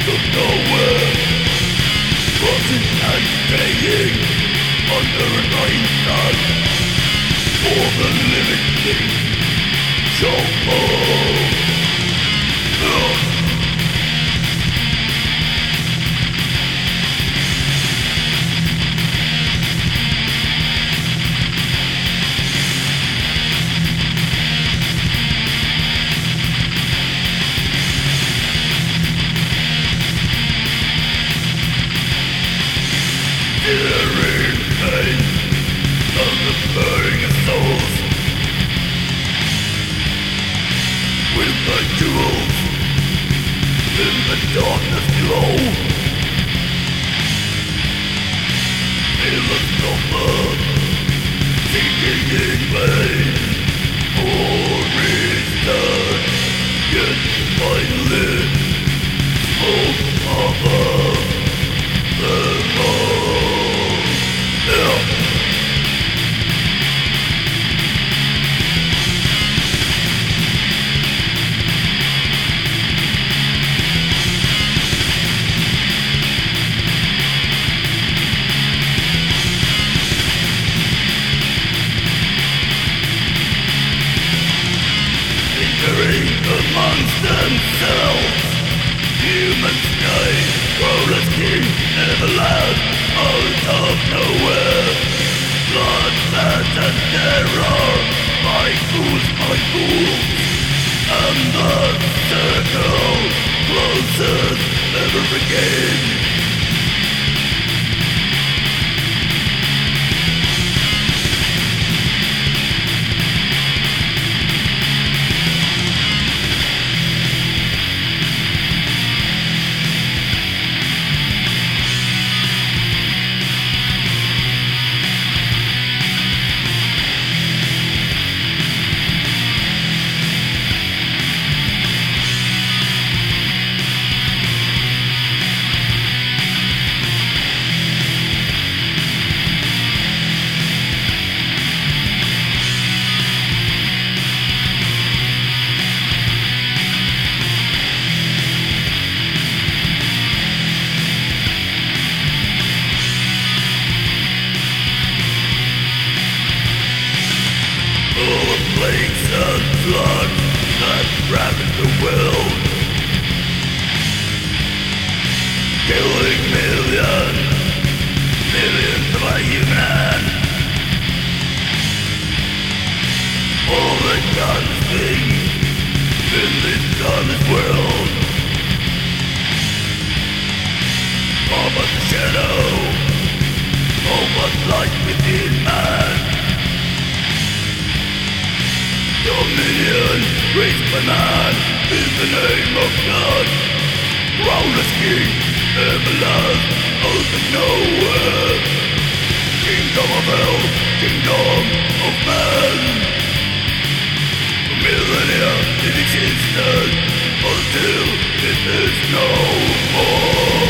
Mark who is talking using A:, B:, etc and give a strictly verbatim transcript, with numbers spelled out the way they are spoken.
A: of nowhere, rotting and decaying under a dying sun. For the living thing shall fall. Ugh. Searing pain of the burning of souls, with the jewels in the darkness glow. Feel the stopper seeking in vain for return, yet finally smoke above them all. Yeah. Amongst themselves, humans die, crawlers king, never loud, out of nowhere. Blood, fat and terror, my fools, my fools, and the circle closes never again. Plagues and floods that ravage the world, killing millions, millions of our human. All the godless things in this godless world are but the shadow of what lies within man. Dominion raised by man in the name of God. Crownless king, everlasting, out of nowhere. Kingdom of hell, kingdom of man. For millennia it existed until it is no more.